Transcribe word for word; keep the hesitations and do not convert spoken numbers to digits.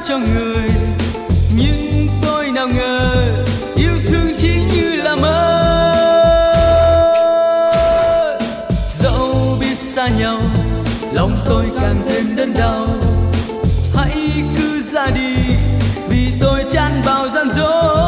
cho người, nhưng tôi nào ngờ yêu thương chỉ như là mơ. Dẫu biết xa nhau, lòng tôi càng thêm đớn đau. Hãy cứ ra đi, vì tôi chan vào gian dối.